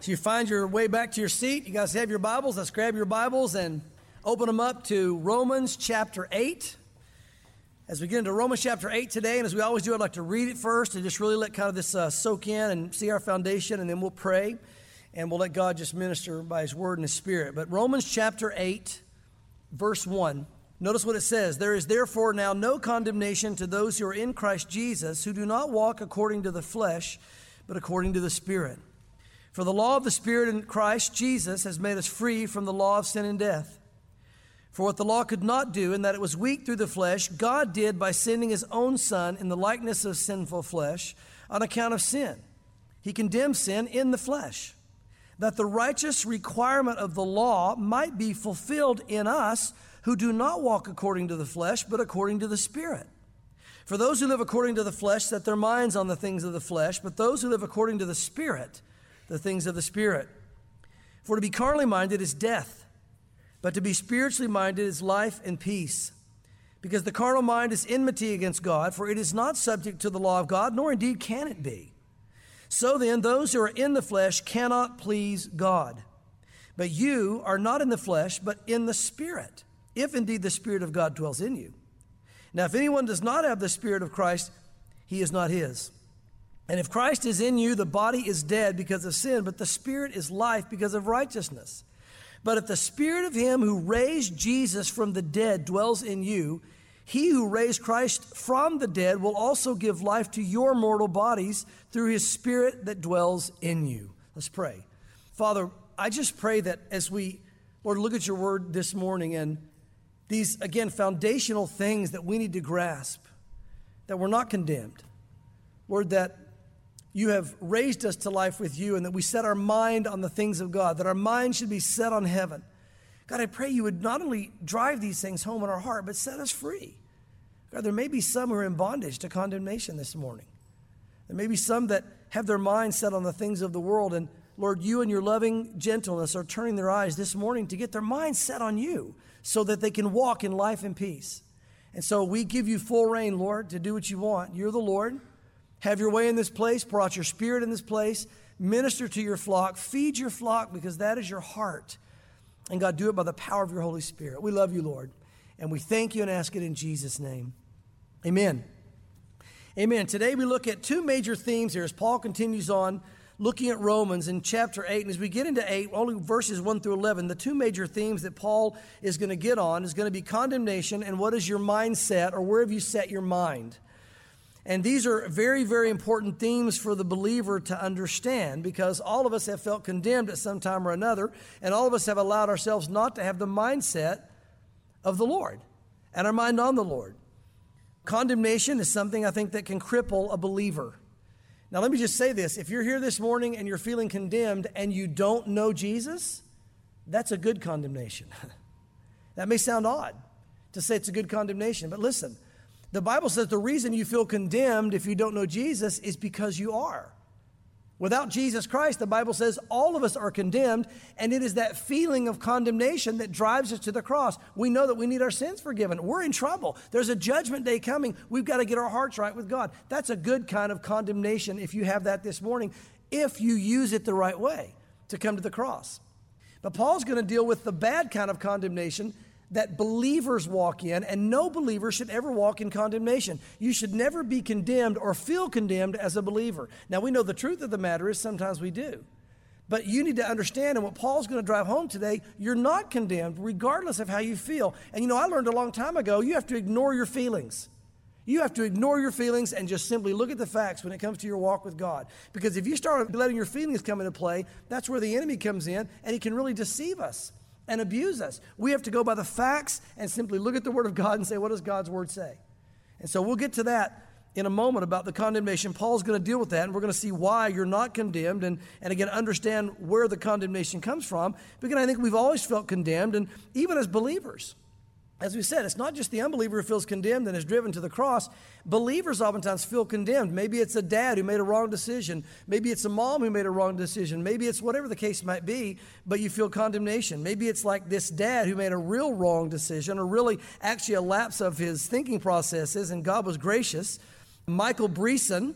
So you find your way back to your seat. You guys have your Bibles. Let's grab your Bibles and open them up to Romans chapter 8. As we get into Romans chapter 8 today, and as we always do, I'd like to read it first and just really let kind of this soak in and see our foundation, and then we'll pray, and we'll let God just minister by His Word and His Spirit. But Romans chapter 8, verse 1, notice what it says. There is therefore now no condemnation to those who are in Christ Jesus, who do not walk according to the flesh, but according to the Spirit. For the law of the Spirit in Christ Jesus has made us free from the law of sin and death. For what the law could not do, in that it was weak through the flesh, God did by sending His own Son in the likeness of sinful flesh on account of sin. He condemned sin in the flesh, that the righteous requirement of the law might be fulfilled in us who do not walk according to the flesh, but according to the Spirit. For those who live according to the flesh set their minds on the things of the flesh, but those who live according to the Spirit, the things of the Spirit. For to be carnally minded is death, but to be spiritually minded is life and peace. Because the carnal mind is enmity against God, for it is not subject to the law of God, nor indeed can it be. So then, those who are in the flesh cannot please God. But you are not in the flesh, but in the Spirit, if indeed the Spirit of God dwells in you. Now, if anyone does not have the Spirit of Christ, he is not his. And if Christ is in you, the body is dead because of sin, but the Spirit is life because of righteousness. But if the Spirit of Him who raised Jesus from the dead dwells in you, He who raised Christ from the dead will also give life to your mortal bodies through His Spirit that dwells in you. Let's pray. Father, I just pray that as we, Lord, look at your word this morning and these, again, foundational things that we need to grasp, that we're not condemned. Lord, that you have raised us to life with you and that we set our mind on the things of God, that our mind should be set on heaven. God, I pray you would not only drive these things home in our heart, but set us free. God, there may be some who are in bondage to condemnation this morning. There may be some that have their mind set on the things of the world, and Lord, you and your loving gentleness are turning their eyes this morning to get their mind set on you so that they can walk in life and peace. And so we give you full reign, Lord, to do what you want. You're the Lord. Have your way in this place. Pour out your Spirit in this place. Minister to your flock. Feed your flock because that is your heart. And God, do it by the power of your Holy Spirit. We love you, Lord. And we thank you and ask it in Jesus' name. Amen. Amen. Today we look at two major themes here as Paul continues on looking at Romans in chapter 8. And as we get into 8, only verses 1 through 11, the two major themes that Paul is going to get on is going to be condemnation and what is your mindset, or where have you set your mind? And these are very, very important themes for the believer to understand, because all of us have felt condemned at some time or another, and all of us have allowed ourselves not to have the mindset of the Lord and our mind on the Lord. Condemnation is something I think that can cripple a believer. Now, let me just say this. If you're here this morning and you're feeling condemned and you don't know Jesus, that's a good condemnation. That may sound odd to say it's a good condemnation, but listen. The Bible says the reason you feel condemned if you don't know Jesus is because you are. Without Jesus Christ, the Bible says all of us are condemned, and it is that feeling of condemnation that drives us to the cross. We know that we need our sins forgiven. We're in trouble. There's a judgment day coming. We've got to get our hearts right with God. That's a good kind of condemnation if you have that this morning, if you use it the right way to come to the cross. But Paul's going to deal with the bad kind of condemnation that believers walk in, and no believer should ever walk in condemnation. You should never be condemned or feel condemned as a believer. Now, we know the truth of the matter is sometimes we do. But you need to understand, and what Paul's going to drive home today, you're not condemned regardless of how you feel. And you know, I learned a long time ago, you have to ignore your feelings. You have to ignore your feelings and just simply look at the facts when it comes to your walk with God. Because if you start letting your feelings come into play, that's where the enemy comes in, and he can really deceive us and abuse us. We have to go by the facts and simply look at the Word of God and say, what does God's Word say? And so we'll get to that in a moment about the condemnation. Paul's going to deal with that, and we're going to see why you're not condemned, and again, understand where the condemnation comes from. Because I think we've always felt condemned, and even as believers. As we said, it's not just the unbeliever who feels condemned and is driven to the cross. Believers oftentimes feel condemned. Maybe it's a dad who made a wrong decision. Maybe it's a mom who made a wrong decision. Maybe it's whatever the case might be, but you feel condemnation. Maybe it's like this dad who made a real wrong decision, or really actually a lapse of his thinking processes, and God was gracious. Michael Breeson,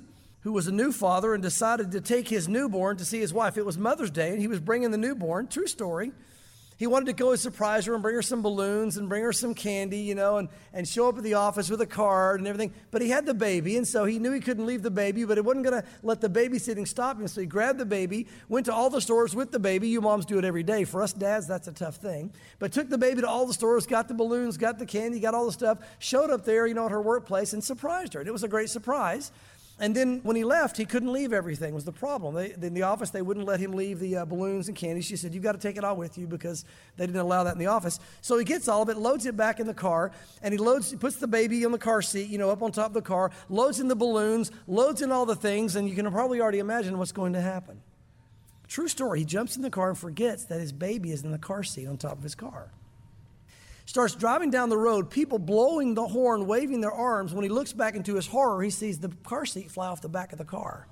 who was a new father and decided to take his newborn to see his wife. It was Mother's Day, and he was bringing the newborn. True story. He wanted to go and surprise her and bring her some balloons and bring her some candy, and show up at the office with a card and everything. But he had the baby, and so he knew he couldn't leave the baby, but he wasn't going to let the babysitting stop him. So he grabbed the baby, went to all the stores with the baby. You moms do it every day. For us dads, that's a tough thing. But took the baby to all the stores, got the balloons, got the candy, got all the stuff, showed up there, at her workplace and surprised her. And it was a great surprise. And then when he left, he couldn't leave everything was the problem. In the office, they wouldn't let him leave the balloons and candy. She said, you've got to take it all with you because they didn't allow that in the office. So he gets all of it, loads it back in the car, and he puts the baby on the car seat, up on top of the car, loads in the balloons, loads in all the things, and you can probably already imagine what's going to happen. True story. He jumps in the car and forgets that his baby is in the car seat on top of his car. Starts driving down the road, people blowing the horn, waving their arms. When he looks back into his horror, he sees the car seat fly off the back of the car.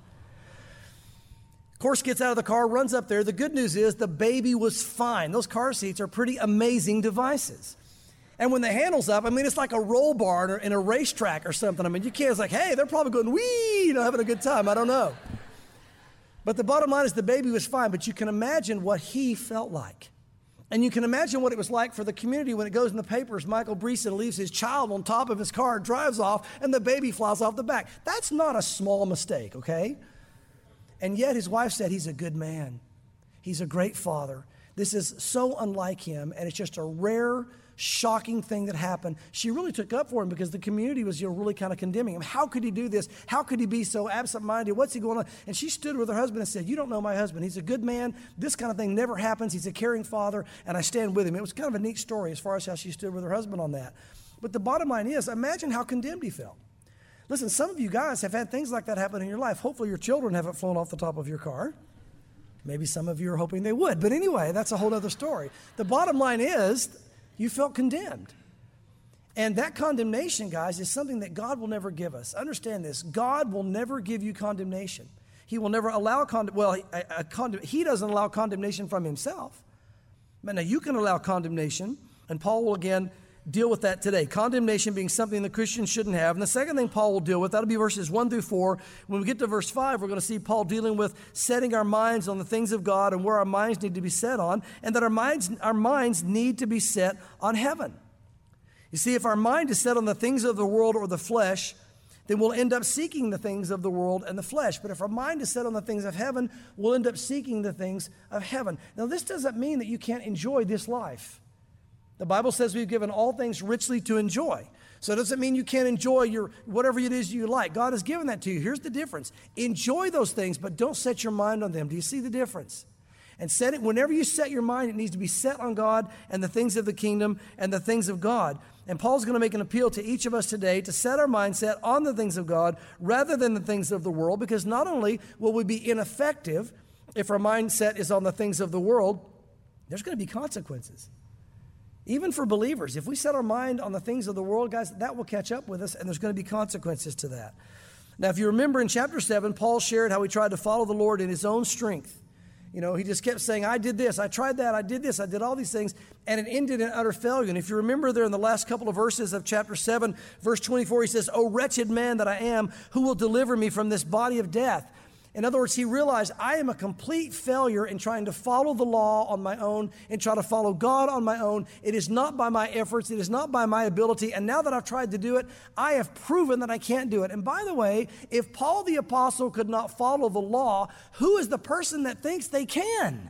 Of course, gets out of the car, runs up there. The good news is the baby was fine. Those car seats are pretty amazing devices. And when the handle's up, it's like a roll bar in a racetrack or something. You can't, it's like, hey, they're probably going, wee, having a good time. I don't know. But the bottom line is the baby was fine, but you can imagine what he felt like. And you can imagine what it was like for the community when it goes in the papers. Michael Breeson leaves his child on top of his car, drives off, and the baby flies off the back. That's not a small mistake, okay? And yet his wife said he's a good man. He's a great father. This is so unlike him, and it's just a rare, shocking thing that happened. She really took up for him because the community was really kind of condemning him. How could he do this? How could he be so absent-minded? What's he going on? And she stood with her husband and said, you don't know my husband. He's a good man. This kind of thing never happens. He's a caring father, and I stand with him. It was kind of a neat story as far as how she stood with her husband on that. But the bottom line is, imagine how condemned he felt. Listen, some of you guys have had things like that happen in your life. Hopefully your children haven't flown off the top of your car. Maybe some of you are hoping they would. But anyway, that's a whole other story. The bottom line is, you felt condemned. And that condemnation, guys, is something that God will never give us. Understand this. God will never give you condemnation. He will never allow He doesn't allow condemnation from himself. But now you can allow condemnation, and Paul will again deal with that today. Condemnation being something the Christian shouldn't have. And the second thing Paul will deal with, that'll be verses 1 through 4. When we get to verse 5, we're going to see Paul dealing with setting our minds on the things of God and where our minds need to be set on, and that our minds need to be set on heaven. You see, if our mind is set on the things of the world or the flesh, then we'll end up seeking the things of the world and the flesh. But if our mind is set on the things of heaven, we'll end up seeking the things of heaven. Now, this doesn't mean that you can't enjoy this life. The Bible says we've given all things richly to enjoy. So it doesn't mean you can't enjoy whatever it is you like. God has given that to you. Here's the difference. Enjoy those things, but don't set your mind on them. Do you see the difference? And whenever you set your mind, it needs to be set on God and the things of the kingdom and the things of God. And Paul's going to make an appeal to each of us today to set our mindset on the things of God rather than the things of the world, because not only will we be ineffective if our mindset is on the things of the world, there's going to be consequences. Even for believers, if we set our mind on the things of the world, guys, that will catch up with us, and there's going to be consequences to that. Now, if you remember in chapter 7, Paul shared how he tried to follow the Lord in his own strength. He just kept saying, I did this, I tried that, I did this, I did all these things, and it ended in utter failure. And if you remember there in the last couple of verses of chapter 7, verse 24, he says, "O wretched man that I am, who will deliver me from this body of death?" In other words, he realized, I am a complete failure in trying to follow the law on my own and try to follow God on my own. It is not by my efforts. It is not by my ability. And now that I've tried to do it, I have proven that I can't do it. And by the way, if Paul the apostle could not follow the law, who is the person that thinks they can?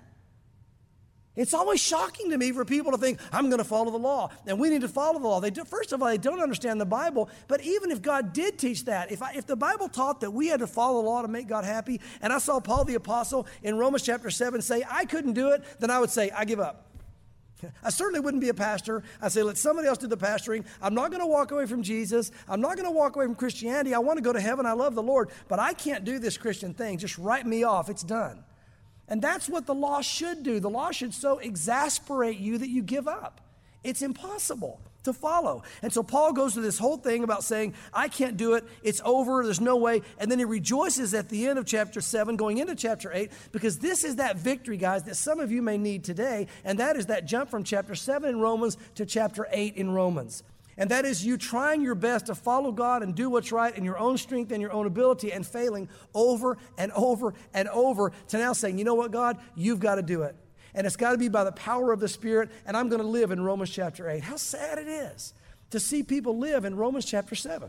It's always shocking to me for people to think, I'm going to follow the law, and we need to follow the law. First of all, they don't understand the Bible, but even if God did teach that, if the Bible taught that we had to follow the law to make God happy, and I saw Paul the apostle in Romans chapter 7 say, I couldn't do it, then I would say, I give up. I certainly wouldn't be a pastor. I'd say, let somebody else do the pastoring. I'm not going to walk away from Jesus. I'm not going to walk away from Christianity. I want to go to heaven. I love the Lord, but I can't do this Christian thing. Just write me off. It's done. And that's what the law should do. The law should so exasperate you that you give up. It's impossible to follow. And so Paul goes through this whole thing about saying, I can't do it. It's over. There's no way. And then he rejoices at the end of chapter 7, going into chapter 8, because this is that victory, guys, that some of you may need today. And that is that jump from chapter 7 in Romans to chapter 8 in Romans. And that is you trying your best to follow God and do what's right in your own strength and your own ability and failing over and over and over to now saying, you know what, God, you've got to do it. And it's got to be by the power of the Spirit, and I'm going to live in Romans chapter 8. How sad it is to see people live in Romans chapter 7.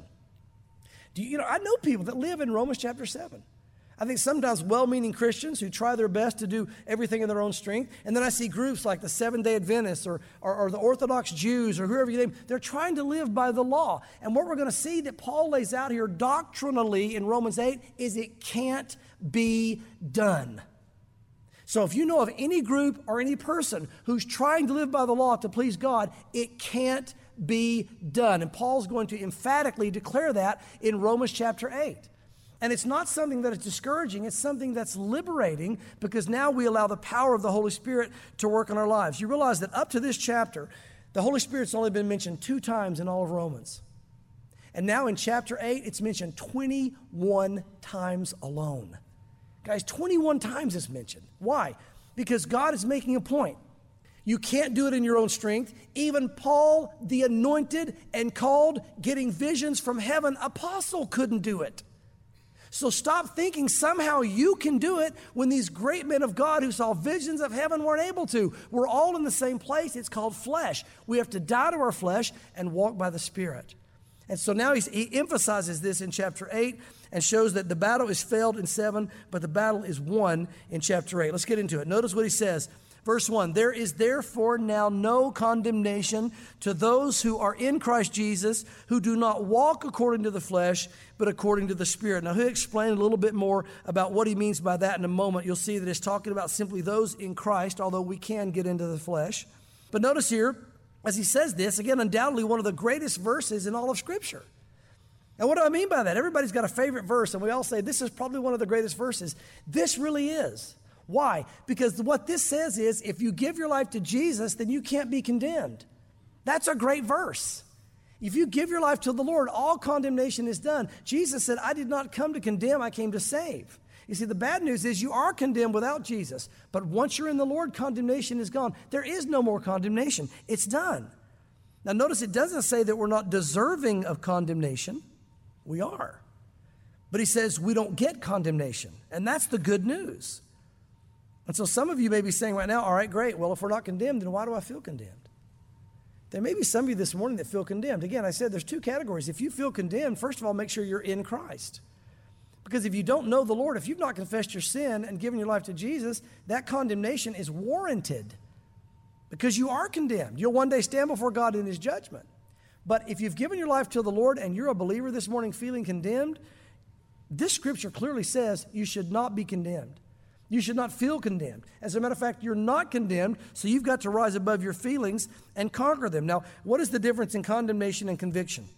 I know people that live in Romans chapter 7. I think sometimes well-meaning Christians who try their best to do everything in their own strength, and then I see groups like the Seventh-day Adventists or the Orthodox Jews or whoever you name, they're trying to live by the law. And what we're going to see that Paul lays out here doctrinally in Romans 8 is it can't be done. So if you know of any group or any person who's trying to live by the law to please God, it can't be done. And Paul's going to emphatically declare that in Romans chapter 8. And it's not something that is discouraging, it's something that's liberating because now we allow the power of the Holy Spirit to work in our lives. You realize that up to this chapter, the Holy Spirit's only been mentioned 2 times in all of Romans. And now in chapter 8, it's mentioned 21 times alone. Guys, 21 times it's mentioned. Why? Because God is making a point. You can't do it in your own strength. Even Paul, the anointed and called, getting visions from heaven, apostle couldn't do it. So stop thinking somehow you can do it when these great men of God who saw visions of heaven weren't able to. We're all in the same place. It's called flesh. We have to die to our flesh and walk by the Spirit. And so now he emphasizes this in chapter 8 and shows that the battle is failed in 7, but the battle is won in chapter 8. Let's get into it. Notice what he says. Verse 1, there is therefore now no condemnation to those who are in Christ Jesus, who do not walk according to the flesh, but according to the Spirit. Now, he'll explain a little bit more about what he means by that in a moment. You'll see that it's talking about simply those in Christ, although we can get into the flesh. But notice here, as he says this, again, undoubtedly one of the greatest verses in all of Scripture. Now, what do I mean by that? Everybody's got a favorite verse, and we all say this is probably one of the greatest verses. This really is. Why? Because what this says is if you give your life to Jesus, then you can't be condemned. That's a great verse. If you give your life to the Lord, all condemnation is done. Jesus said, I did not come to condemn, I came to save. You see, the bad news is you are condemned without Jesus. But once you're in the Lord, condemnation is gone. There is no more condemnation. It's done. Now notice it doesn't say that we're not deserving of condemnation. We are. But he says we don't get condemnation. And that's the good news. And so some of you may be saying right now, all right, great. Well, if we're not condemned, then why do I feel condemned? There may be some of you this morning that feel condemned. Again, I said there's 2 categories. If you feel condemned, first of all, make sure you're in Christ. Because if you don't know the Lord, if you've not confessed your sin and given your life to Jesus, that condemnation is warranted. Because you are condemned. You'll one day stand before God in His judgment. But if you've given your life to the Lord and you're a believer this morning feeling condemned, this scripture clearly says you should not be condemned. You should not feel condemned. As a matter of fact, you're not condemned, so you've got to rise above your feelings and conquer them. Now, what is the difference in condemnation and conviction?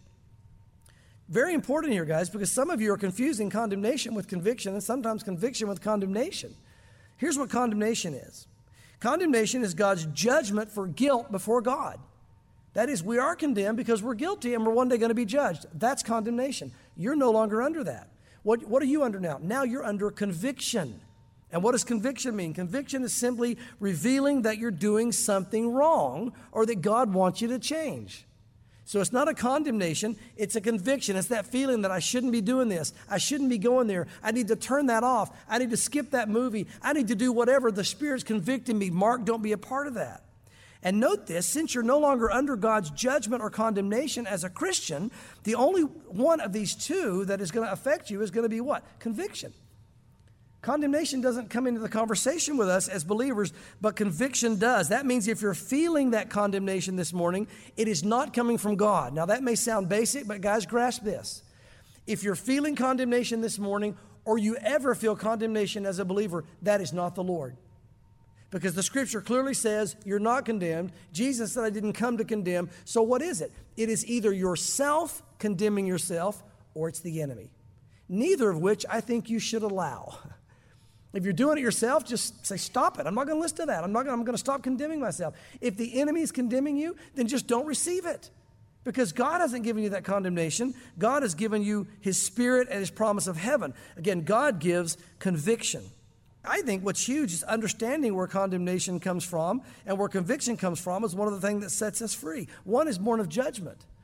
Very important here, guys, because some of you are confusing condemnation with conviction and sometimes conviction with condemnation. Here's what condemnation is. Condemnation is God's judgment for guilt before God. That is, we are condemned because we're guilty and we're one day going to be judged. That's condemnation. You're no longer under that. What are you under now? Now you're under conviction. And what does conviction mean? Conviction is simply revealing that you're doing something wrong or that God wants you to change. So it's not a condemnation, it's a conviction. It's that feeling that I shouldn't be doing this. I shouldn't be going there. I need to turn that off. I need to skip that movie. I need to do whatever. The Spirit's convicting me. Mark, don't be a part of that. And note this, since you're no longer under God's judgment or condemnation as a Christian, the only one of these 2 that is going to affect you is going to be what? Conviction. Condemnation doesn't come into the conversation with us as believers, but conviction does. That means if you're feeling that condemnation this morning, it is not coming from God. Now, that may sound basic, but guys, grasp this. If you're feeling condemnation this morning, or you ever feel condemnation as a believer, that is not the Lord. Because the Scripture clearly says you're not condemned. Jesus said, I didn't come to condemn. So what is it? It is either yourself condemning yourself, or it's the enemy. Neither of which I think you should allow. If you're doing it yourself, just say, stop it. I'm not going to listen to that. I'm going to stop condemning myself. If the enemy is condemning you, then just don't receive it. Because God hasn't given you that condemnation. God has given you His Spirit and His promise of heaven. Again, God gives conviction. I think what's huge is understanding where condemnation comes from and where conviction comes from is one of the things that sets us free. One is born of judgment.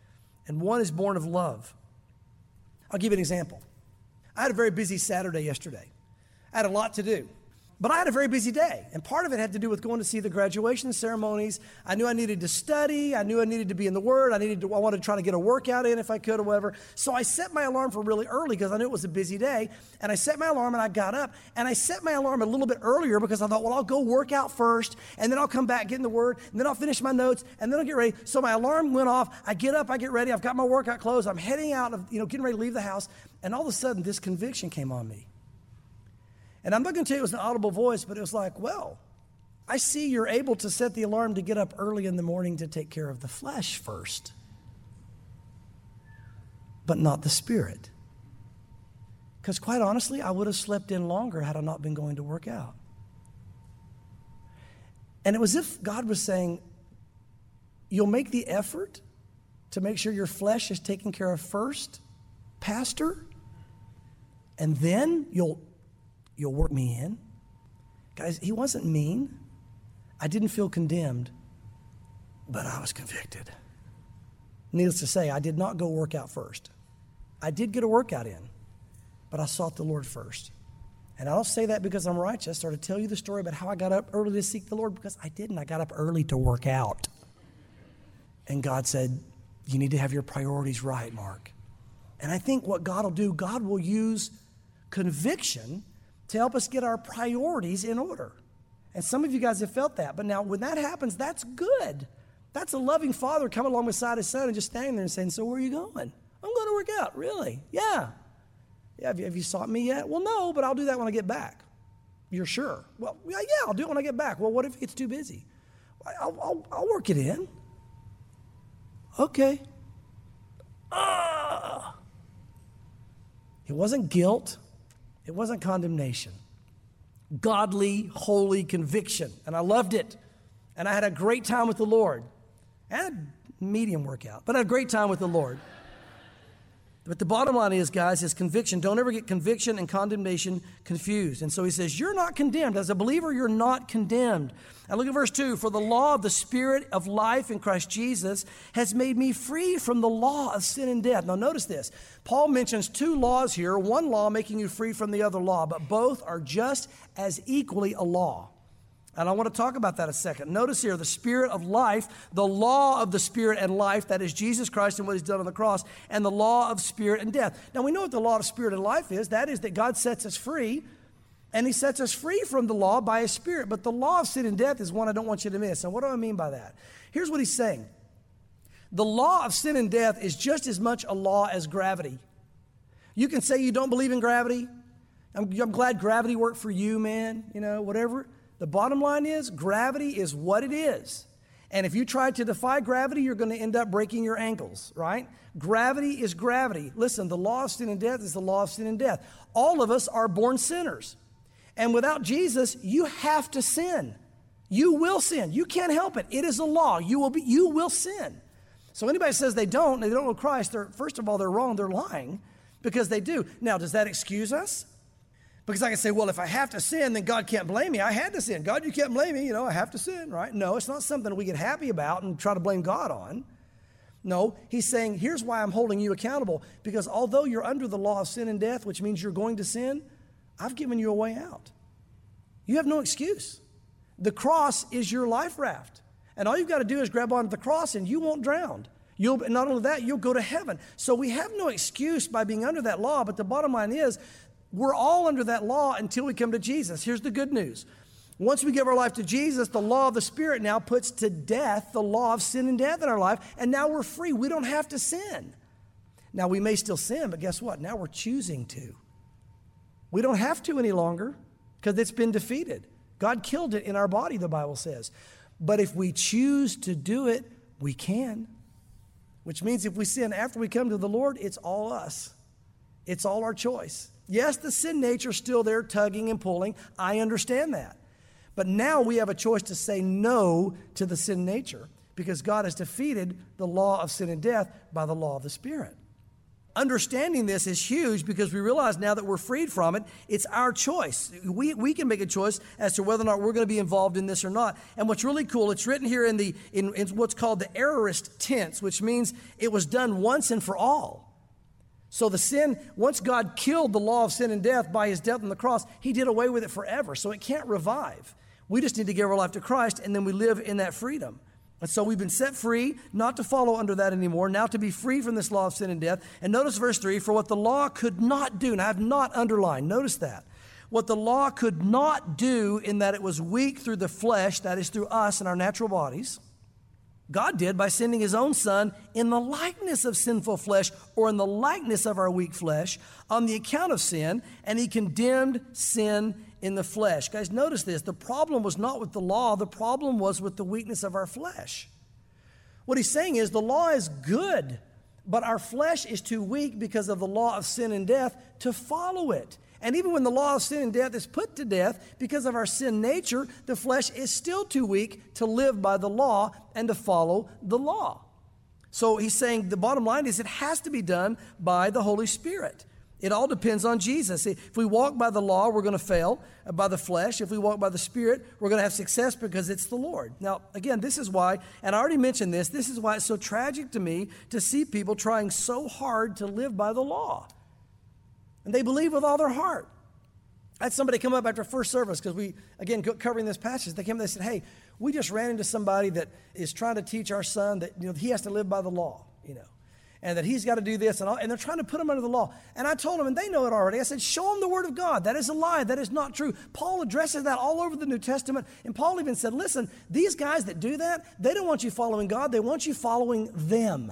and one is born of love. I'll give you an example. I had a very busy Saturday yesterday. I had a lot to do. But I had a very busy day, and part of it had to do with going to see the graduation ceremonies. I knew I needed to study. I knew I needed to be in the Word. I wanted to try to get a workout in if I could or whatever. So I set my alarm for really early because I knew it was a busy day. And I set my alarm, and I got up. And I set my alarm a little bit earlier because I thought, well, I'll go work out first, and then I'll come back, get in the Word, and then I'll finish my notes, and then I'll get ready. So my alarm went off. I get up, I get ready. I've got my workout clothes. I'm heading out, getting ready to leave the house. And all of a sudden, this conviction came on me. And I'm not going to tell you it was an audible voice, but it was like, well, I see you're able to set the alarm to get up early in the morning to take care of the flesh first, but not the spirit. Because quite honestly, I would have slept in longer had I not been going to work out. And it was as if God was saying, you'll make the effort to make sure your flesh is taken care of first, Pastor, and then you'll work me in. Guys, he wasn't mean. I didn't feel condemned, but I was convicted. Needless to say, I did not go work out first. I did get a workout in, but I sought the Lord first. And I don't say that because I'm righteous or to tell you the story about how I got up early to seek the Lord, because I didn't. I got up early to work out. And God said, you need to have your priorities right, Mark. And I think what God will do, God will use conviction to help us get our priorities in order. And some of you guys have felt that. But now when that happens, that's good. That's a loving father coming along beside his son and just standing there and saying, so where are you going? I'm going to work out. Really? Yeah. Have you sought me yet? Well, no, but I'll do that when I get back. You're sure? Well, yeah, I'll do it when I get back. Well, what if it's too busy? I'll work it in. Okay. It wasn't guilt. It wasn't condemnation. Godly, holy conviction. And I loved it. And I had a great time with the Lord. I had a medium workout, but I had a great time with the Lord. But the bottom line is, guys, is conviction. Don't ever get conviction and condemnation confused. And so he says, you're not condemned. As a believer, you're not condemned. And look at verse 2. For the law of the Spirit of life in Christ Jesus has made me free from the law of sin and death. Now notice this. Paul mentions two laws here. One law making you free from the other law, but both are just as equally a law. And I want to talk about that a second. Notice here, the Spirit of life, the law of the Spirit and life, that is Jesus Christ and what he's done on the cross, and the law of spirit and death. Now, we know what the law of spirit and life is. That is that God sets us free, and he sets us free from the law by his Spirit. But the law of sin and death is one I don't want you to miss. And what do I mean by that? Here's what he's saying. The law of sin and death is just as much a law as gravity. You can say you don't believe in gravity. I'm glad gravity worked for you, man, whatever. The bottom line is gravity is what it is. And if you try to defy gravity, you're going to end up breaking your ankles, right? Gravity is gravity. Listen, the law of sin and death is the law of sin and death. All of us are born sinners. And without Jesus, you have to sin. You will sin. You can't help it. It is a law. You will sin. So anybody says they don't know Christ, first of all, they're wrong. They're lying because they do. Now, does that excuse us? Because I can say, well, if I have to sin, then God can't blame me. I had to sin. God, you can't blame me. I have to sin, right? No, it's not something we get happy about and try to blame God on. No, he's saying, here's why I'm holding you accountable. Because although you're under the law of sin and death, which means you're going to sin, I've given you a way out. You have no excuse. The cross is your life raft. And all you've got to do is grab onto the cross and you won't drown. Not only that, you'll go to heaven. So we have no excuse by being under that law, but the bottom line is, we're all under that law until we come to Jesus. Here's the good news. Once we give our life to Jesus, the law of the Spirit now puts to death the law of sin and death in our life, and now we're free. We don't have to sin. Now, we may still sin, but guess what? Now we're choosing to. We don't have to any longer because it's been defeated. God killed it in our body, the Bible says. But if we choose to do it, we can. Which means if we sin after we come to the Lord, it's all us. It's all our choice. Yes, the sin nature is still there tugging and pulling. I understand that. But now we have a choice to say no to the sin nature because God has defeated the law of sin and death by the law of the Spirit. understanding this is huge because we realize now that we're freed from it, it's our choice. We can make a choice as to whether or not we're going to be involved in this or not. And what's really cool, it's written here in what's called the aorist tense, which means it was done once and for all. So the sin, once God killed the law of sin and death by his death on the cross, he did away with it forever. So it can't revive. We just need to give our life to Christ, and then we live in that freedom. And so we've been set free, not to follow under that anymore, now to be free from this law of sin and death. And notice verse 3, for what the law could not do, and I have not underlined, notice that. What the law could not do in that it was weak through the flesh, that is through us and our natural bodies, God did by sending his own son in the likeness of sinful flesh, or in the likeness of our weak flesh, on the account of sin, and he condemned sin in the flesh. Guys, notice this. The problem was not with the law. The problem was with the weakness of our flesh. What he's saying is the law is good, but our flesh is too weak because of the law of sin and death to follow it. And even when the law of sin and death is put to death, because of our sin nature, the flesh is still too weak to live by the law and to follow the law. So he's saying the bottom line is it has to be done by the Holy Spirit. It all depends on Jesus. If we walk by the law, we're going to fail by the flesh. If we walk by the Spirit, we're going to have success because it's the Lord. Now, again, this is why, and I already mentioned this is why it's so tragic to me to see people trying so hard to live by the law. And they believe with all their heart. I had somebody come up after first service because we, again, covering this passage. They came and they said, hey, we just ran into somebody that is trying to teach our son that he has to live by the law, and that he's got to do this, and they're trying to put him under the law. And I told them, and they know it already, I said, show them the Word of God. That is a lie. That is not true. Paul addresses that all over the New Testament, and Paul even said, listen, these guys that do that, they don't want you following God. They want you following them.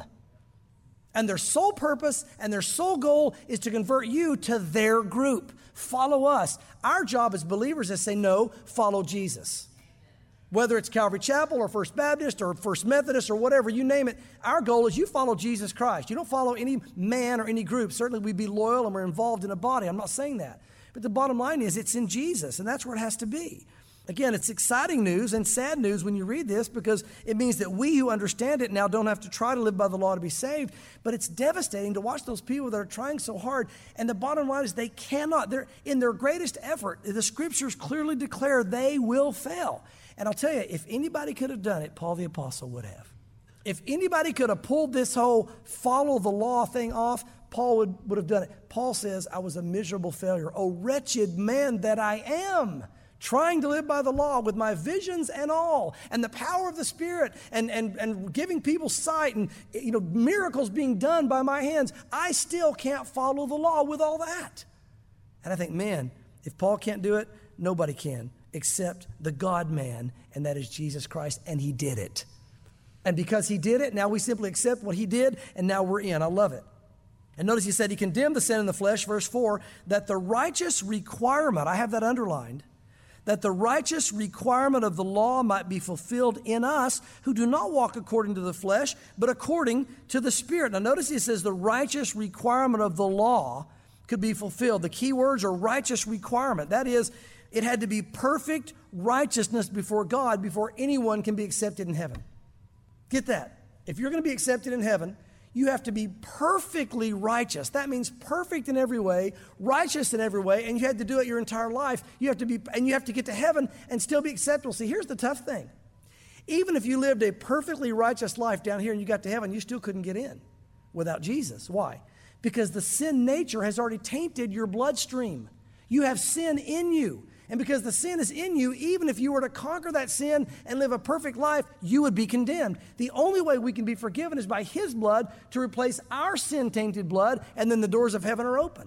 And their sole purpose and their sole goal is to convert you to their group. Follow us. Our job as believers is to say, no, follow Jesus. Whether it's Calvary Chapel or First Baptist or First Methodist or whatever, you name it, our goal is you follow Jesus Christ. You don't follow any man or any group. Certainly we be loyal and we're involved in a body. I'm not saying that. But the bottom line is it's in Jesus, and that's where it has to be. Again, it's exciting news and sad news when you read this because it means that we who understand it now don't have to try to live by the law to be saved, but it's devastating to watch those people that are trying so hard. And the bottom line is they cannot. They're in their greatest effort. The Scriptures clearly declare they will fail. And I'll tell you, if anybody could have done it, Paul the Apostle would have. If anybody could have pulled this whole follow the law thing off, Paul would have done it. Paul says, I was a miserable failure, a wretched man that I am, trying to live by the law with my visions and all, and the power of the Spirit, and giving people sight, and miracles being done by my hands. I still can't follow the law with all that. And I think, man, if Paul can't do it, nobody can except the God-man, and that is Jesus Christ, and he did it. And because he did it, now we simply accept what he did, and now we're in. I love it. And notice he said he condemned the sin in the flesh, verse 4, that the righteous requirement, I have that underlined, that the righteous requirement of the law might be fulfilled in us who do not walk according to the flesh, but according to the Spirit. Now notice he says the righteous requirement of the law could be fulfilled. The key words are righteous requirement. That is, it had to be perfect righteousness before God before anyone can be accepted in heaven. Get that. If you're going to be accepted in heaven, you have to be perfectly righteous. That means perfect in every way, righteous in every way, and you had to do it your entire life. You have to get to heaven and still be acceptable. See, here's the tough thing. Even if you lived a perfectly righteous life down here and you got to heaven, you still couldn't get in without Jesus. Why? Because the sin nature has already tainted your bloodstream. You have sin in you. And because the sin is in you, even if you were to conquer that sin and live a perfect life, you would be condemned. The only way we can be forgiven is by his blood to replace our sin-tainted blood, and then the doors of heaven are open.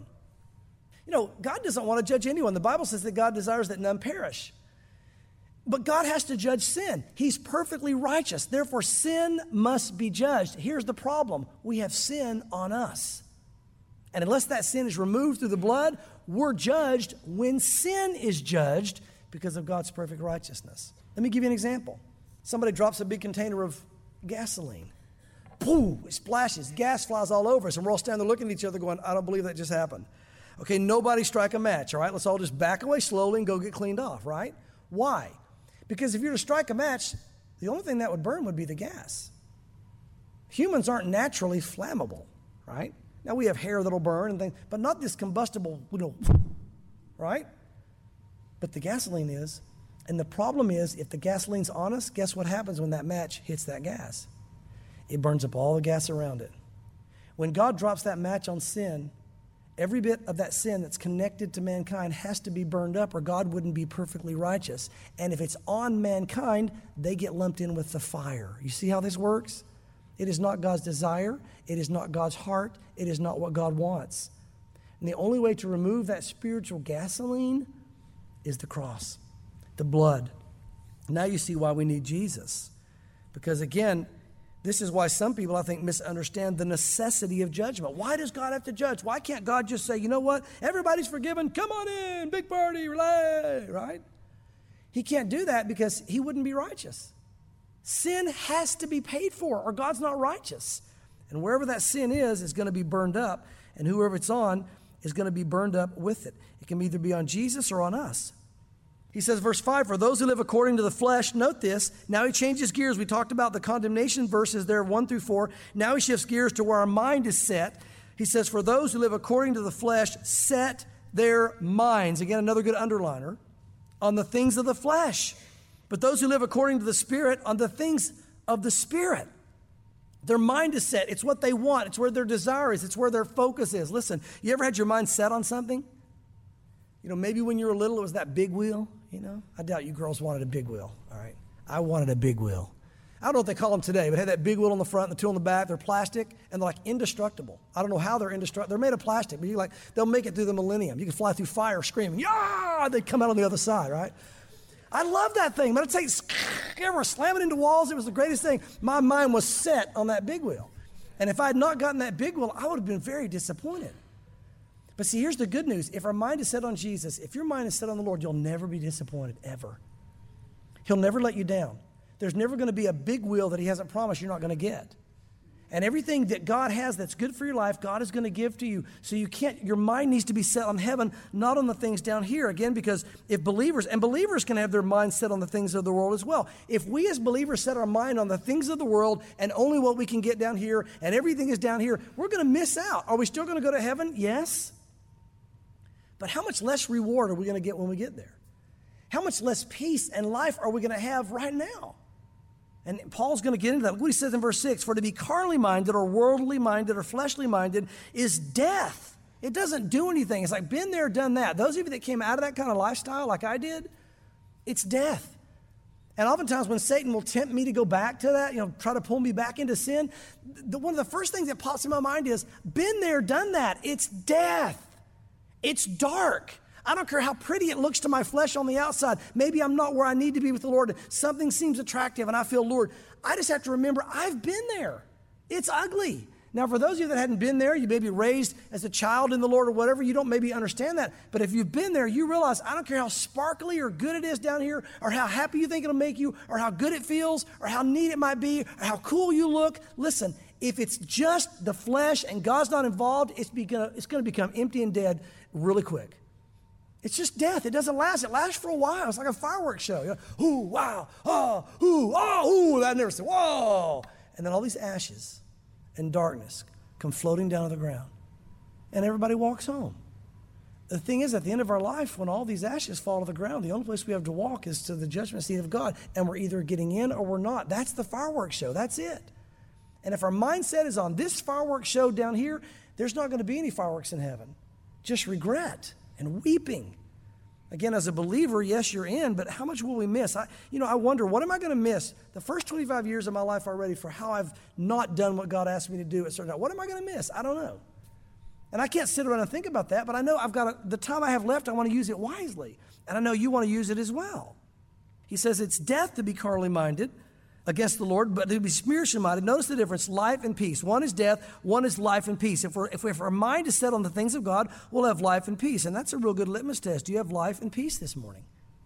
God doesn't want to judge anyone. The Bible says that God desires that none perish. But God has to judge sin. He's perfectly righteous. Therefore, sin must be judged. Here's the problem. We have sin on us. And unless that sin is removed through the blood, we're judged when sin is judged because of God's perfect righteousness. Let me give you an example. Somebody drops a big container of gasoline. Boom, it splashes. Gas flies all over us, and we're all standing there looking at each other going, I don't believe that just happened. Okay, nobody strike a match, all right? Let's all just back away slowly and go get cleaned off, right? Why? Because if you were to strike a match, the only thing that would burn would be the gas. Humans aren't naturally flammable, right? Now, we have hair that'll burn and things, but not this combustible, right? But the gasoline is. And the problem is, if the gasoline's on us, guess what happens when that match hits that gas? It burns up all the gas around it. When God drops that match on sin, every bit of that sin that's connected to mankind has to be burned up, or God wouldn't be perfectly righteous. And if it's on mankind, they get lumped in with the fire. You see how this works? It is not God's desire. It is not God's heart. It is not what God wants. And the only way to remove that spiritual gasoline is the cross, the blood. Now you see why we need Jesus. Because again, this is why some people, I think, misunderstand the necessity of judgment. Why does God have to judge? Why can't God just say, you know what? Everybody's forgiven. Come on in. Big party. Relay. Right? He can't do that because he wouldn't be righteous. Sin has to be paid for, or God's not righteous. And wherever that sin is going to be burned up, and whoever it's on is going to be burned up with it. It can either be on Jesus or on us. He says, verse 5, for those who live according to the flesh, note this, now he changes gears. We talked about the condemnation verses there, 1 through 4. Now he shifts gears to where our mind is set. He says, for those who live according to the flesh, set their minds. Again, another good underliner, on the things of the flesh. But those who live according to the Spirit, on the things of the Spirit. Their mind is set. It's what they want. It's where their desire is. It's where their focus is. Listen, you ever had your mind set on something? You know, maybe when you were little, it was that big wheel, you know. I doubt you girls wanted a big wheel, all right? I wanted a big wheel. I don't know what they call them today, but it had that big wheel on the front and the two on the back. They're plastic, and they're like indestructible. I don't know how they're indestructible. They're made of plastic, but they'll make it through the millennium. You can fly through fire screaming, yeah! They'd come out on the other side, right? I love that thing, but I'd say, ever slam it into walls. It was the greatest thing. My mind was set on that big wheel. And if I had not gotten that big wheel, I would have been very disappointed. But see, here's the good news. If our mind is set on Jesus, if your mind is set on the Lord, you'll never be disappointed, ever. He'll never let you down. There's never going to be a big wheel that he hasn't promised you're not going to get. And everything that God has that's good for your life, God is going to give to you. So your mind needs to be set on heaven, not on the things down here. Again, because if believers can have their mind set on the things of the world as well. If we as believers set our mind on the things of the world and only what we can get down here and everything is down here, we're going to miss out. Are we still going to go to heaven? Yes. But how much less reward are we going to get when we get there? How much less peace and life are we going to have right now? And Paul's going to get into that. Look what he says in verse 6. For to be carnally minded or worldly minded or fleshly minded is death. It doesn't do anything. It's like been there, done that. Those of you that came out of that kind of lifestyle like I did, it's death. And oftentimes when Satan will tempt me to go back to that, try to pull me back into sin, one of the first things that pops in my mind is, been there, done that. It's death. It's dark. I don't care how pretty it looks to my flesh on the outside. Maybe I'm not where I need to be with the Lord. Something seems attractive and I feel lured. I just have to remember I've been there. It's ugly. Now, for those of you that hadn't been there, you may be raised as a child in the Lord or whatever, you don't maybe understand that. But if you've been there, you realize I don't care how sparkly or good it is down here or how happy you think it'll make you or how good it feels or how neat it might be or how cool you look. Listen, if it's just the flesh and God's not involved, it's going to become empty and dead really quick. It's just death. It doesn't last. It lasts for a while. It's like a fireworks show. Ooh, wow, ooh, that never said, whoa. And then all these ashes and darkness come floating down to the ground. And everybody walks home. The thing is, at the end of our life, when all these ashes fall to the ground, the only place we have to walk is to the judgment seat of God. And we're either getting in or we're not. That's the fireworks show. That's it. And if our mindset is on this fireworks show down here, there's not going to be any fireworks in heaven. Just regret and weeping. Again, as a believer, yes, you're in, but how much will we miss? I wonder, what am I going to miss the first 25 years of my life already for how I've not done what God asked me to do at certain time? What am I going to miss? I don't know. And I can't sit around and think about that, but I know the time I have left, I want to use it wisely. And I know you want to use it as well. He says it's death to be carnally minded against the Lord, but to be spiritually minded. Notice the difference, life and peace. One is death, one is life and peace. If our mind is set on the things of God, we'll have life and peace. And that's a real good litmus test. Do you have life and peace this morning?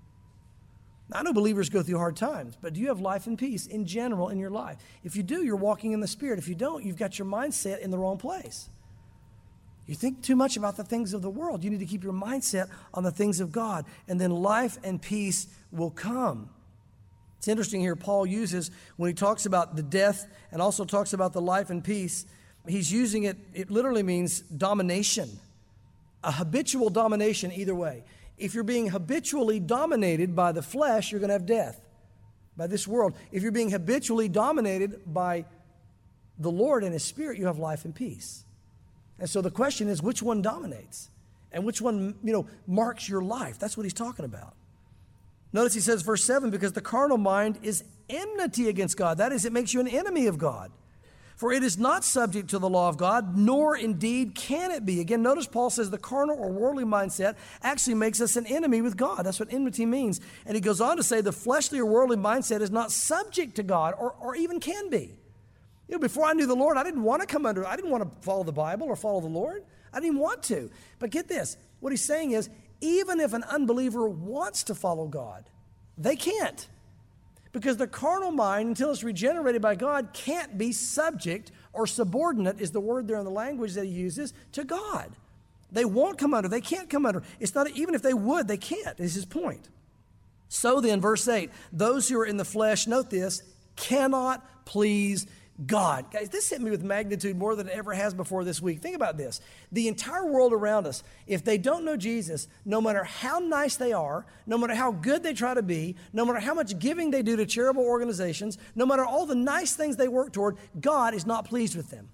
I know believers go through hard times, but do you have life and peace in general in your life? If you do, you're walking in the Spirit. If you don't, you've got your mindset in the wrong place. You think too much about the things of the world. You need to keep your mindset on the things of God, and then life and peace will come. It's interesting here, Paul uses, when he talks about the death and also talks about the life and peace, he's using it literally means domination, a habitual domination either way. If you're being habitually dominated by the flesh, you're going to have death, by this world. If you're being habitually dominated by the Lord and His Spirit, you have life and peace. And so the question is, which one dominates? And which one, marks your life? That's what he's talking about. Notice he says, verse 7, because the carnal mind is enmity against God. That is, it makes you an enemy of God. For it is not subject to the law of God, nor indeed can it be. Again, notice Paul says the carnal or worldly mindset actually makes us an enemy with God. That's what enmity means. And he goes on to say the fleshly or worldly mindset is not subject to God or even can be. Before I knew the Lord, I didn't want to follow the Bible or follow the Lord. I didn't even want to. But get this, what he's saying is, even if an unbeliever wants to follow God, they can't. Because the carnal mind, until it's regenerated by God, can't be subject or subordinate, is the word there in the language that he uses, to God. They won't come under. They can't come under. It's not, even if they would, they can't, is his point. So then, verse 8, those who are in the flesh, note this, cannot please God. Guys, this hit me with magnitude more than it ever has before this week. Think about this. The entire world around us, if they don't know Jesus, no matter how nice they are, no matter how good they try to be, no matter how much giving they do to charitable organizations, no matter all the nice things they work toward, God is not pleased with them.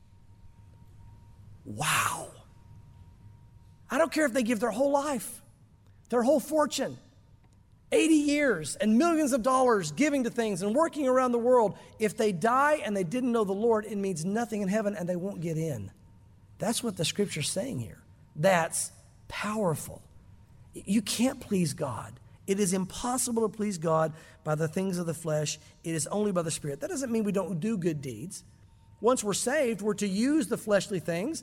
Wow. I don't care if they give their whole life, their whole fortune, 80 years and millions of dollars giving to things and working around the world. If they die and they didn't know the Lord, it means nothing in heaven and they won't get in. That's what the scripture's saying here. That's powerful. You can't please God. It is impossible to please God by the things of the flesh. It is only by the Spirit. That doesn't mean we don't do good deeds. Once we're saved, we're to use the fleshly things,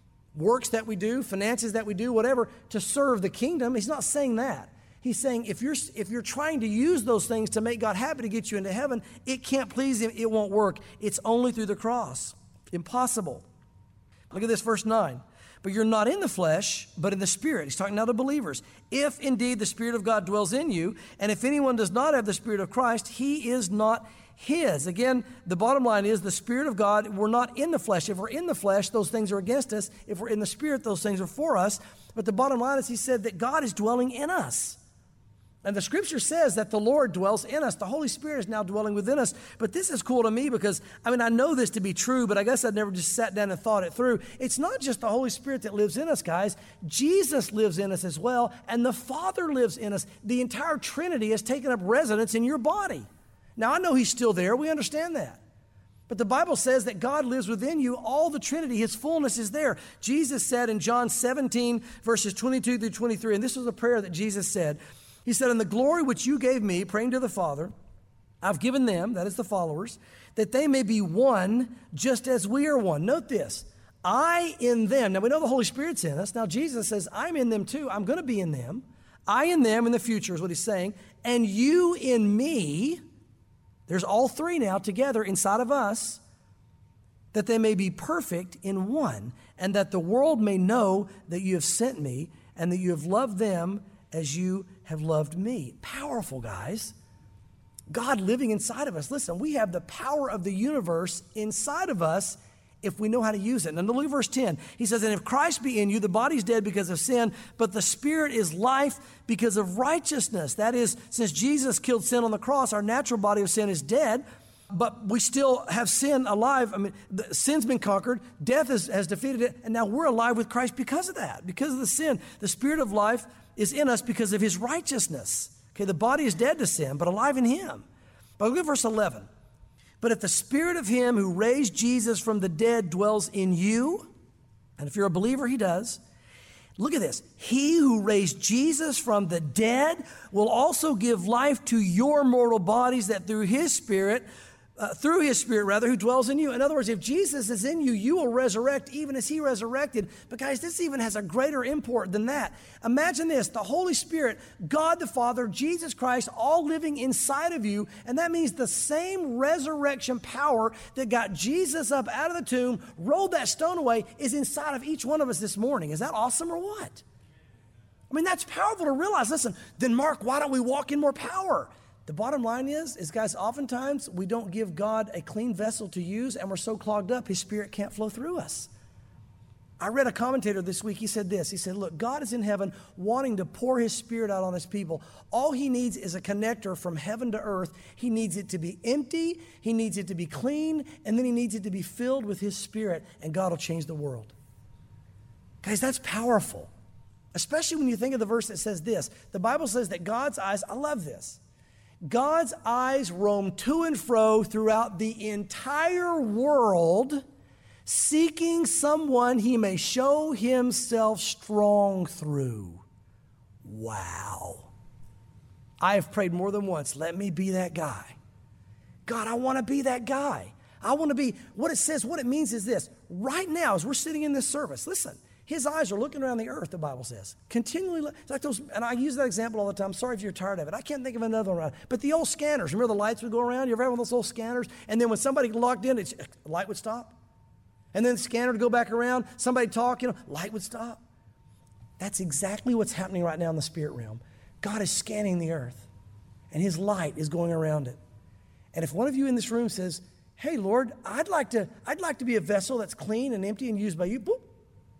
works that we do, finances that we do, whatever, to serve the kingdom. He's not saying that. He's saying if you're trying to use those things to make God happy to get you into heaven, it can't please Him. It won't work. It's only through the cross. Impossible. Look at this, verse 9. But you're not in the flesh, but in the Spirit. He's talking now to believers. If indeed the Spirit of God dwells in you, and if anyone does not have the Spirit of Christ, he is not His. Again, the bottom line is the Spirit of God, we're not in the flesh. If we're in the flesh, those things are against us. If we're in the Spirit, those things are for us. But the bottom line is he said that God is dwelling in us. And the scripture says that the Lord dwells in us. The Holy Spirit is now dwelling within us. But this is cool to me because, I know this to be true, but I guess I'd never just sat down and thought it through. It's not just the Holy Spirit that lives in us, guys. Jesus lives in us as well, and the Father lives in us. The entire Trinity has taken up residence in your body. Now, I know He's still there. We understand that. But the Bible says that God lives within you. All the Trinity, His fullness is there. Jesus said in John 17, verses 22 through 23, and this was a prayer that Jesus said, He said, "In the glory which you gave me," praying to the Father, "I've given them," that is the followers, "that they may be one just as we are one." Note this, I in them. Now we know the Holy Spirit's in us. Now Jesus says, I'm in them too. I'm going to be in them. I in them in the future is what He's saying. And you in me. There's all three now together inside of us, that they may be perfect in one, and that the world may know that you have sent me and that you have loved them as you have loved me. Powerful, guys. God living inside of us. Listen, we have the power of the universe inside of us if we know how to use it. And look at verse 10. He says, "And if Christ be in you, the body's dead because of sin, but the Spirit is life because of righteousness." That is, since Jesus killed sin on the cross, our natural body of sin is dead, but we still have sin alive. Sin's been conquered, death has defeated it, and now we're alive with Christ because of that, because of the sin. The Spirit of life is in us because of His righteousness. Okay, the body is dead to sin, but alive in Him. But look at verse 11. "But if the Spirit of Him who raised Jesus from the dead dwells in you," and if you're a believer, He does, look at this, "He who raised Jesus from the dead will also give life to your mortal bodies, that through His Spirit, who dwells in you." In other words, if Jesus is in you, you will resurrect even as He resurrected. But guys, this even has a greater import than that. Imagine this, the Holy Spirit, God the Father, Jesus Christ, all living inside of you. And that means the same resurrection power that got Jesus up out of the tomb, rolled that stone away, is inside of each one of us this morning. Is that awesome or what? That's powerful to realize. Listen, then Mark, why don't we walk in more power? The bottom line is guys, oftentimes we don't give God a clean vessel to use, and we're so clogged up, his Spirit can't flow through us. I read a commentator this week. He said this. He said, look, God is in heaven wanting to pour his Spirit out on his people. All he needs is a connector from heaven to earth. He needs it to be empty. He needs it to be clean. And then he needs it to be filled with his Spirit, and God will change the world. Guys, that's powerful, especially when you think of the verse that says this. The Bible says that God's eyes, I love this, God's eyes roam to and fro throughout the entire world, seeking someone he may show himself strong through. Wow. I have prayed more than once, let me be that guy. God, I want to be that guy. I want to be, what it means is this. Right now, as we're sitting in this service, listen, his eyes are looking around the earth, the Bible says. Continually, it's like those, and I use that example all the time. Sorry if you're tired of it. I can't think of another one. But the old scanners, remember the lights would go around? You ever had one of those old scanners? And then when somebody logged in, the light would stop. And then the scanner would go back around. Somebody talk, light would stop. That's exactly what's happening right now in the spirit realm. God is scanning the earth, and his light is going around it. And if one of you in this room says, hey, Lord, I'd like to be a vessel that's clean and empty and used by you, boop.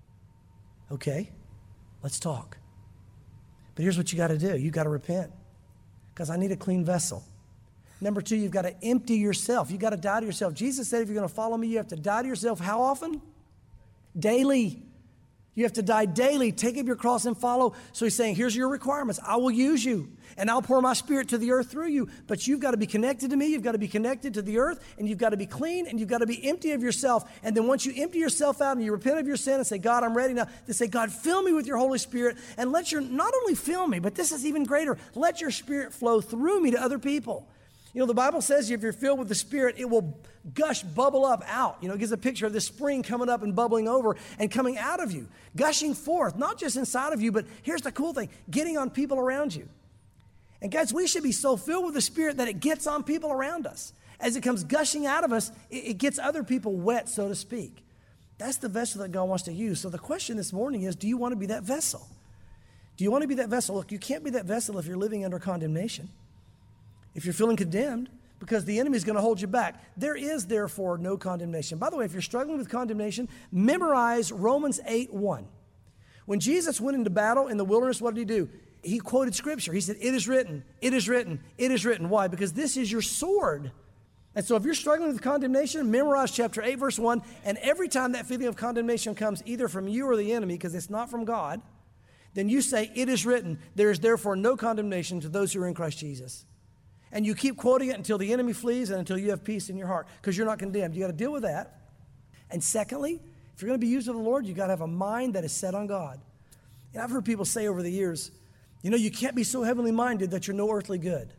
Okay, let's talk. But here's what you got to do. You got to repent, because I need a clean vessel. Number 2, you've got to empty yourself. You've got to die to yourself. Jesus said if you're going to follow me, you have to die to yourself. How often? Daily. You have to die daily. Take up your cross and follow. So he's saying, here's your requirements. I will use you, and I'll pour my Spirit to the earth through you. But you've got to be connected to me. You've got to be connected to the earth, and you've got to be clean, and you've got to be empty of yourself. And then once you empty yourself out and you repent of your sin and say, God, I'm ready now, to say, God, fill me with your Holy Spirit, and not only fill me, but this is even greater, let your Spirit flow through me to other people. The Bible says if you're filled with the Spirit, it will bubble up out. It gives a picture of this spring coming up and bubbling over and coming out of you, gushing forth, not just inside of you, but here's the cool thing, getting on people around you. And guys, we should be so filled with the Spirit that it gets on people around us. As it comes gushing out of us, it gets other people wet, so to speak. That's the vessel that God wants to use. So the question this morning is, do you want to be that vessel? Do you want to be that vessel? Look, you can't be that vessel if you're living under condemnation. If you're feeling condemned, because the enemy is going to hold you back. There is, therefore, no condemnation. By the way, if you're struggling with condemnation, memorize Romans 8:1. When Jesus went into battle in the wilderness, what did he do? He quoted Scripture. He said, it is written, it is written, it is written. Why? Because this is your sword. And so if you're struggling with condemnation, memorize chapter 8, verse 1, and every time that feeling of condemnation comes either from you or the enemy, because it's not from God, then you say, it is written, there is therefore no condemnation to those who are in Christ Jesus. And you keep quoting it until the enemy flees and until you have peace in your heart, because you're not condemned. You got to deal with that. And secondly, if you're going to be used of the Lord, you got to have a mind that is set on God. And I've heard people say over the years, you can't be so heavenly minded that you're no earthly good.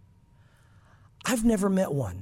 I've never met one.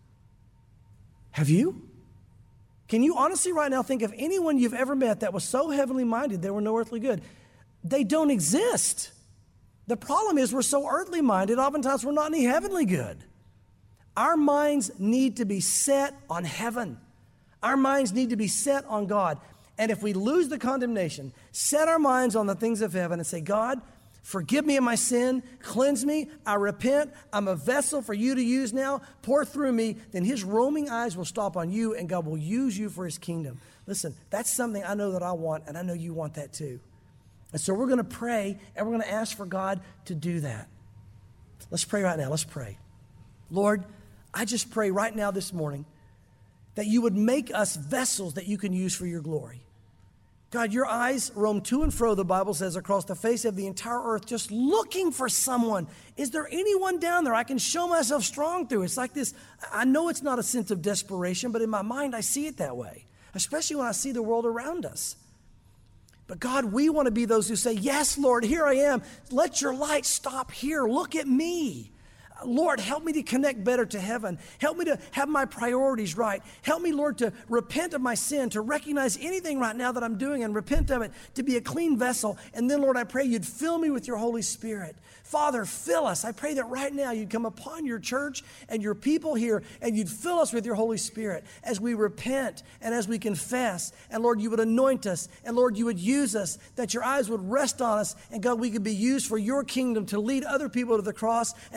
Have you? Can you honestly right now think of anyone you've ever met that was so heavenly minded they were no earthly good? They don't exist. The problem is we're so earthly minded, oftentimes we're not any heavenly good. Our minds need to be set on heaven. Our minds need to be set on God. And if we lose the condemnation, set our minds on the things of heaven and say, God, forgive me of my sin, cleanse me, I repent, I'm a vessel for you to use now, pour through me, then his roaming eyes will stop on you and God will use you for his kingdom. Listen, that's something I know that I want, and I know you want that too. And so we're going to pray, and we're going to ask for God to do that. Let's pray right now. Let's pray. Lord, I just pray right now this morning that you would make us vessels that you can use for your glory. God, your eyes roam to and fro, the Bible says, across the face of the entire earth, just looking for someone. Is there anyone down there I can show myself strong through? It's like this. I know it's not a sense of desperation, but in my mind, I see it that way, especially when I see the world around us. But God, we want to be those who say, yes, Lord, here I am. Let your light stop here. Look at me. Lord, help me to connect better to heaven. Help me to have my priorities right. Help me, Lord, to repent of my sin, to recognize anything right now that I'm doing and repent of it, to be a clean vessel. And then, Lord, I pray you'd fill me with your Holy Spirit. Father, fill us. I pray that right now you'd come upon your church and your people here, and you'd fill us with your Holy Spirit as we repent and as we confess. And Lord, you would anoint us, and Lord, you would use us, that your eyes would rest on us, and God, we could be used for your kingdom to lead other people to the cross and to make a difference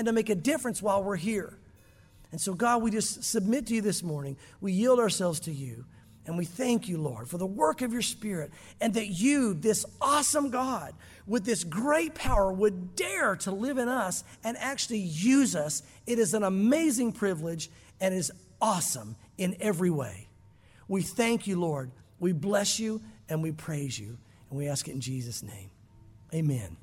difference while we're here. And so, God, we just submit to you this morning. We yield ourselves to you. And we thank you, Lord, for the work of your Spirit, and that you, this awesome God, with this great power, would dare to live in us and actually use us. It is an amazing privilege and is awesome in every way. We thank you, Lord. We bless you and we praise you. And we ask it in Jesus' name. Amen.